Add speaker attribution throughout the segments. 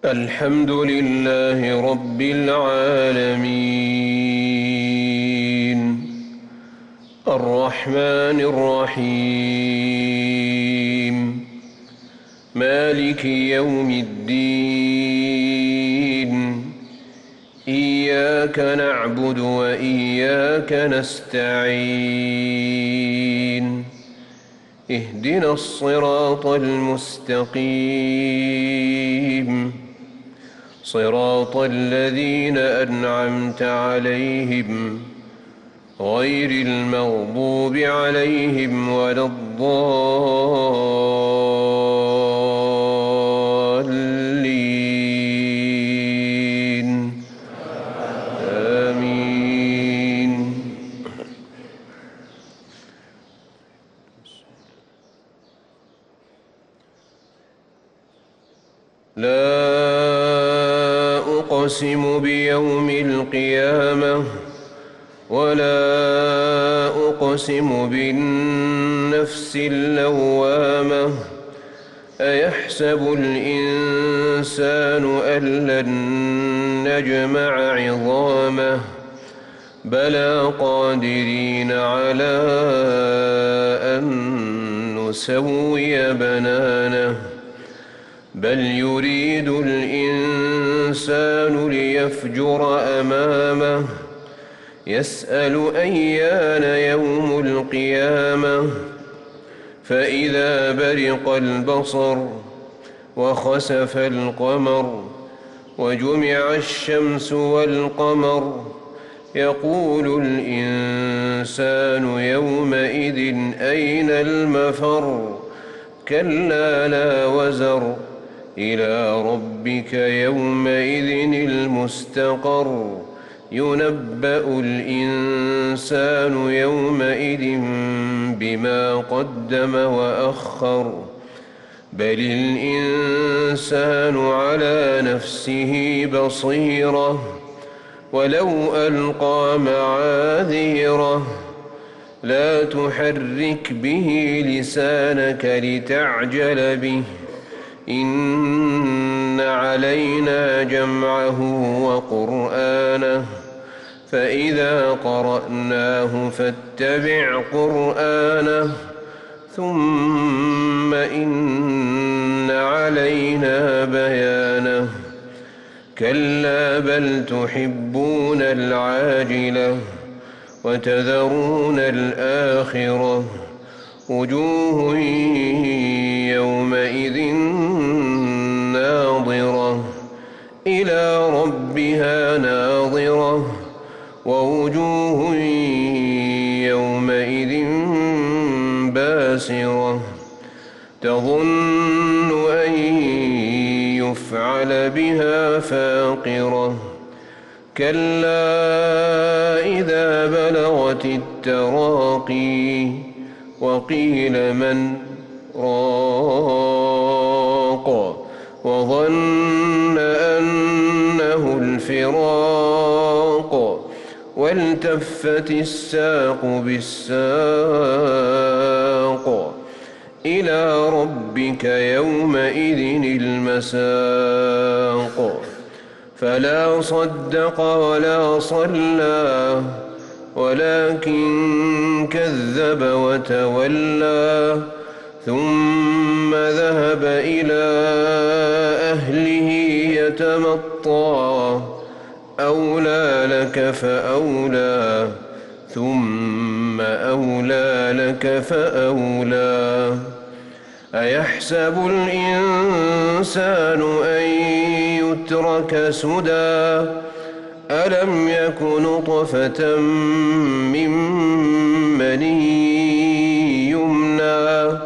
Speaker 1: الحمد لله رب العالمين الرحمن الرحيم مالك يوم الدين إياك نعبد وإياك نستعين اهدنا الصراط المستقيم صراط الذين أنعمت عليهم غير المغضوب عليهم ولا الضالين آمين. لا أقسم بيوم القيامة ولا أقسم بالنفس اللوامة أيحسب الإنسان أن لن نجمع عظامه بلى قادرين على أن نسوي بنانه بل يريد الإنسان ليفجر أمامه يسأل أيان يوم القيامة فإذا برق البصر وخسف القمر وجمع الشمس والقمر يقول الإنسان يومئذ أين المفر كلا لا وزر إلى ربك يومئذ المستقر ينبأ الإنسان يومئذ بما قدم وأخر بل الإنسان على نفسه بصيرة ولو ألقى معاذيره لا تحرك به لسانك لتعجل به إن علينا جمعه وقرآنه فإذا قرأناه فاتبع قرآنه ثم إن علينا بيانه كلا بل تحبون العاجلة وتذرون الآخرة وجوه يومئذ ناظرة إلى ربها ناظرة ووجوه يومئذ باسرة تظن أن يفعل بها فاقرة كلا إذا بلغت التراقي وقيل من راق وظن أنه الفراق والتفت الساق بالساق إلى ربك يومئذ المساق فلا صدق ولا صلى ولكن كذب وتولى ثم ذهب إلى أهله يتمطى أولى لك فأولى ثم أولى لك فأولى أيحسب الإنسان أن يترك سدى ألم يك نطفة من مني يمنى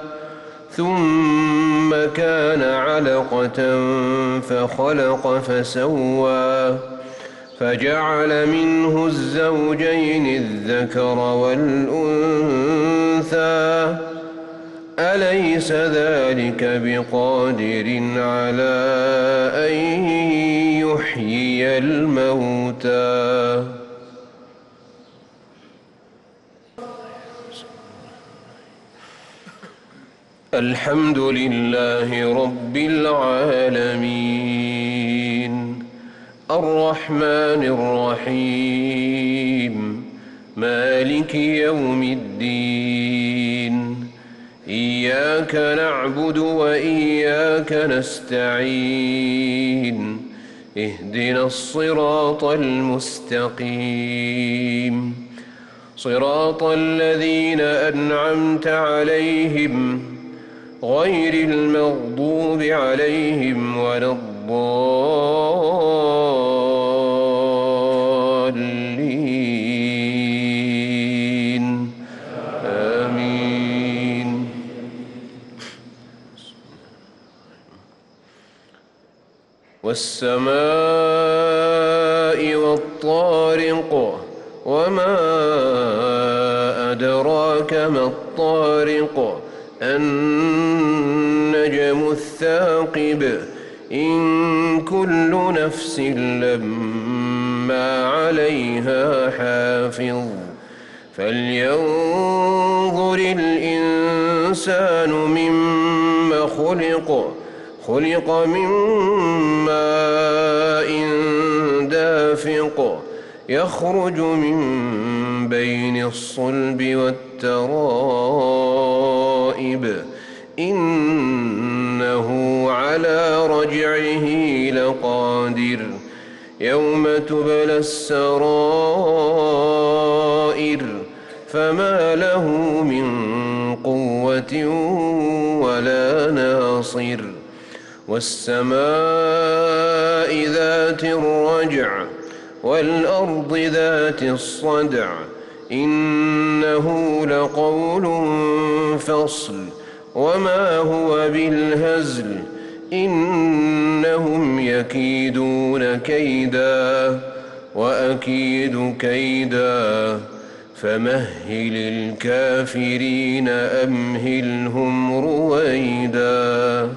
Speaker 1: ثم كان علقة فخلق فسوى فجعل منه الزوجين الذكر والأنثى أليس ذلك بقادر على أن يحيي الموتى الحمد لله رب العالمين الرحمن الرحيم مالك يوم الدين إياك نعبد وإياك نستعين اهدنا الصراط المستقيم صراط الذين أنعمت عليهم غير المغضوب عليهم ولا الضالين آمين. والسماء والطارق وما أدراك ما الطارق النجم الثاقب إن كل نفس لما عليها حافظ فلينظر الإنسان مما خلق من ماء دافق يخرج من بين الصلب والترائب إنه على رجعه لقادر يوم تبلى السرائر فما له من قوة ولا ناصر والسماء ذات الرجع والأرض ذات الصدع إنه لقول فصل وما هو بالهزل إنهم يكيدون كيدا وأكيد كيدا فمهل الكافرين أمهلهم رويدا.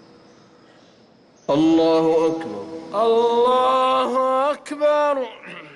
Speaker 1: الله أكبر.
Speaker 2: الله أكبر.